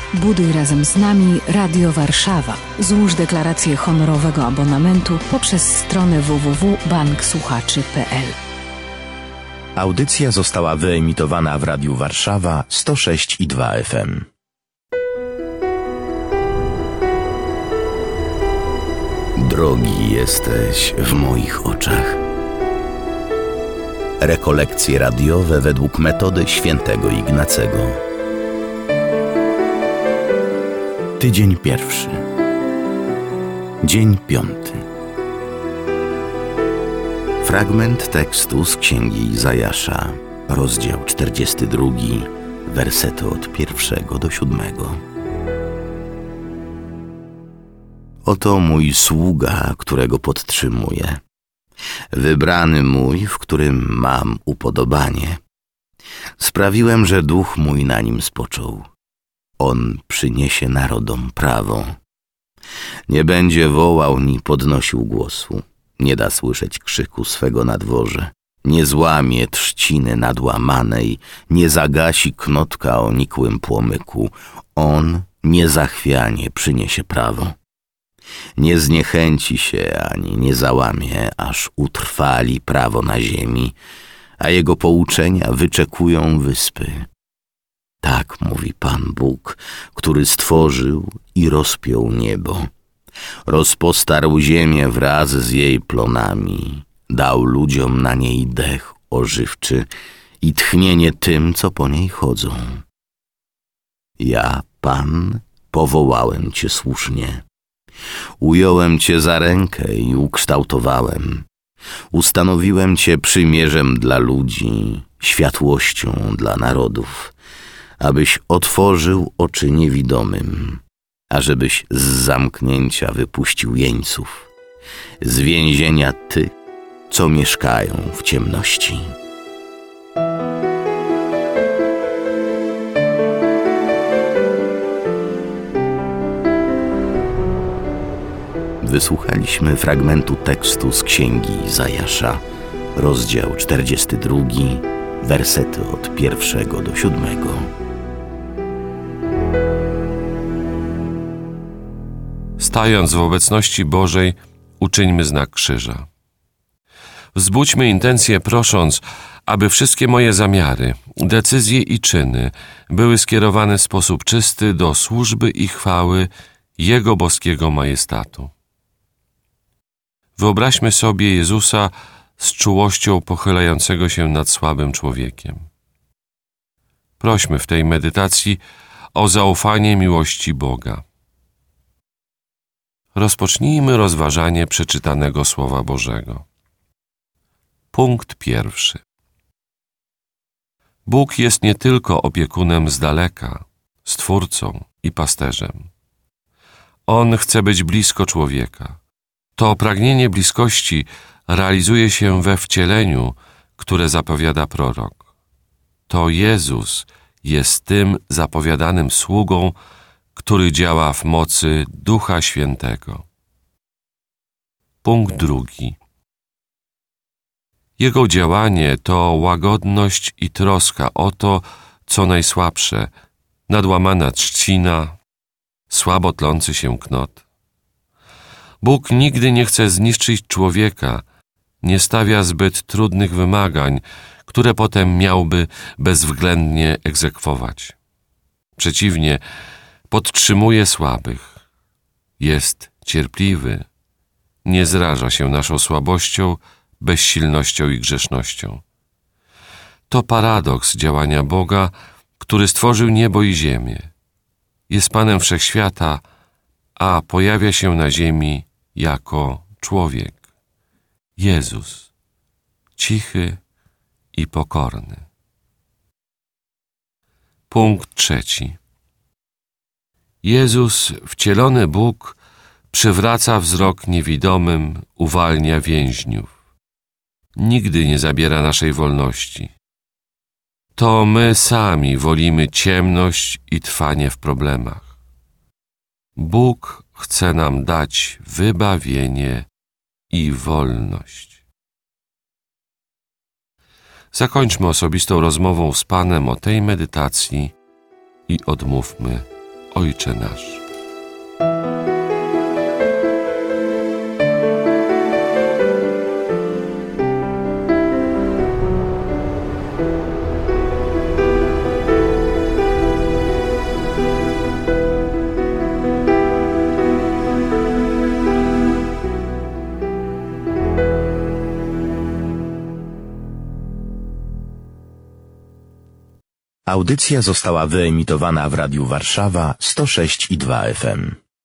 Buduj razem z nami Radio Warszawa. Złóż deklarację honorowego abonamentu poprzez stronę www.banksłuchaczy.pl. Audycja została wyemitowana w Radiu Warszawa 106,2 FM. Drogi jesteś w moich oczach. Rekolekcje radiowe według metody świętego Ignacego. Tydzień pierwszy. Dzień piąty. Fragment tekstu z Księgi Izajasza, rozdział 42, wersety od 1 do 7. Oto mój sługa, którego podtrzymuję, wybrany mój, w którym mam upodobanie. Sprawiłem, że duch mój na nim spoczął. On przyniesie narodom prawo. Nie będzie wołał ni podnosił głosu. Nie da słyszeć krzyku swego na dworze. Nie złamie trzciny nadłamanej. Nie zagasi knotka o nikłym płomyku. On niezachwianie przyniesie prawo. Nie zniechęci się ani nie załamie, aż utrwali prawo na ziemi, a jego pouczenia wyczekują wyspy. Tak mówi Pan Bóg, który stworzył i rozpiął niebo. Rozpostarł ziemię wraz z jej plonami, dał ludziom na niej dech ożywczy i tchnienie tym, co po niej chodzą. Ja, Pan, powołałem Cię słusznie. Ująłem Cię za rękę i ukształtowałem. Ustanowiłem Cię przymierzem dla ludzi, światłością dla narodów, abyś otworzył oczy niewidomym, ażebyś z zamknięcia wypuścił jeńców, z więzienia tych, co mieszkają w ciemności. Wysłuchaliśmy fragmentu tekstu z Księgi Izajasza, rozdział 42, wersety od 1 do 7. Stając w obecności Bożej, uczyńmy znak krzyża. Wzbudźmy intencje, prosząc, aby wszystkie moje zamiary, decyzje i czyny były skierowane w sposób czysty do służby i chwały Jego boskiego majestatu. Wyobraźmy sobie Jezusa z czułością pochylającego się nad słabym człowiekiem. Prośmy w tej medytacji o zaufanie miłości Boga. Rozpocznijmy rozważanie przeczytanego Słowa Bożego. Punkt pierwszy. Bóg jest nie tylko opiekunem z daleka, stwórcą i pasterzem. On chce być blisko człowieka. To pragnienie bliskości realizuje się we wcieleniu, które zapowiada prorok. To Jezus jest tym zapowiadanym sługą, który działa w mocy Ducha Świętego. Punkt drugi. Jego działanie to łagodność i troska o to, co najsłabsze, nadłamana trzcina, słabo tlący się knot. Bóg nigdy nie chce zniszczyć człowieka, nie stawia zbyt trudnych wymagań, które potem miałby bezwzględnie egzekwować. Przeciwnie, podtrzymuje słabych, jest cierpliwy, nie zraża się naszą słabością, bezsilnością i grzesznością. To paradoks działania Boga, który stworzył niebo i ziemię. Jest Panem Wszechświata, a pojawia się na ziemi jako człowiek. Jezus, cichy i pokorny. Punkt trzeci. Jezus, wcielony Bóg, przywraca wzrok niewidomym, uwalnia więźniów. Nigdy nie zabiera naszej wolności. To my sami wolimy ciemność i trwanie w problemach. Bóg chce nam dać wybawienie i wolność. Zakończmy osobistą rozmową z Panem o tej medytacji i odmówmy Ojcze nasz. Audycja została wyemitowana w Radiu Warszawa 106,2 FM.